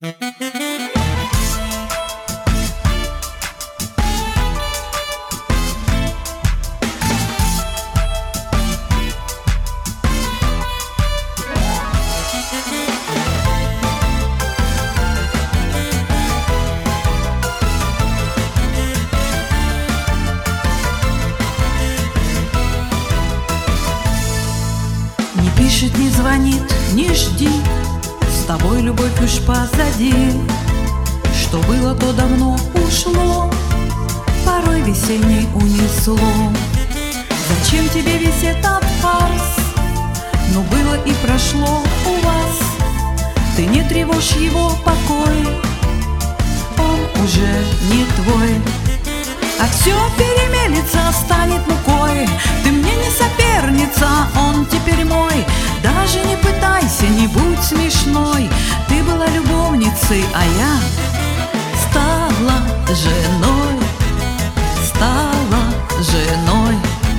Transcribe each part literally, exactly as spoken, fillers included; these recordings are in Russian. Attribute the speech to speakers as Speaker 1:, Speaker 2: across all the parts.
Speaker 1: Не пишет, не звонит, не жди, с тобой любовь уж позади. Что было, то давно ушло, порой весенний унесло. Зачем тебе весь этот фарс? Ну было и прошло у вас. Ты не тревожь его покой, он уже не твой. А все перемелется, станет мукой. Ты мне не соперница, он теперь мой. Даже не пытайся, не будь смешной. Ты была любовницей, а я стала женой. Стала женой.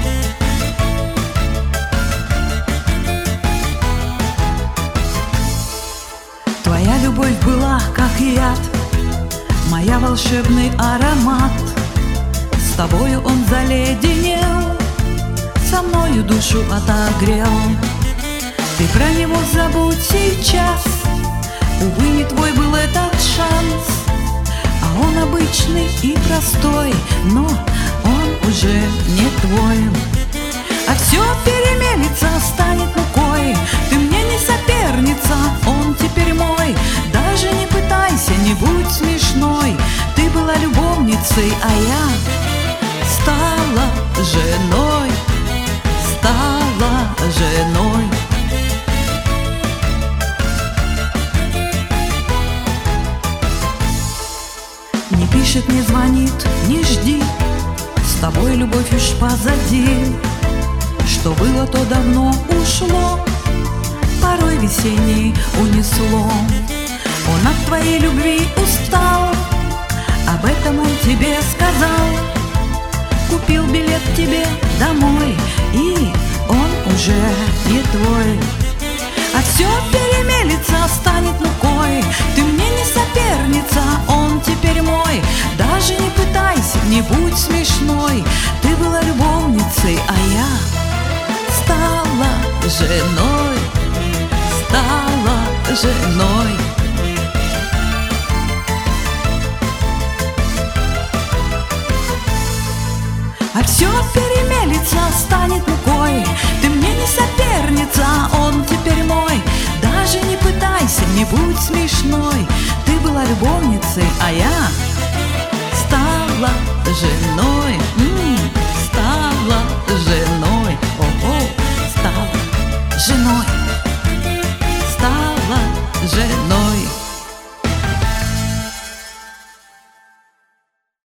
Speaker 1: Твоя любовь была как яд, моя волшебный аромат. С тобою он заледенел, со мною душу отогрел. Ты про него забудь сейчас, увы, не твой был этот шанс. А он обычный и простой, но он уже не твой. А все перемелется, станет мукой. Ты мне не соперница, он теперь мой. Даже не пытайся, не будь смешной. Ты была любовницей, а я стала женой. Стала женой. Не пишет, не звонит, не жди, с тобой любовь уж позади. Что было, то давно ушло, порой весенний унесло. Он от твоей любви устал, об этом он тебе сказал. Купил билет тебе домой, и он уже не твой. А все перемелется, станет мукой. Ты мне не соперница, он теперь мой. Даже не пытайся, не будь смешной. Ты была любовницей, а я стала женой. Стала женой. А все перемелется, станет мукой. Ты мне не соперница, он теперь мой. Даже не пытайся, не будь смешной. Ты была любовницей, а я стала женой. М-м, стала женой. О-о, стала женой. Стала женой.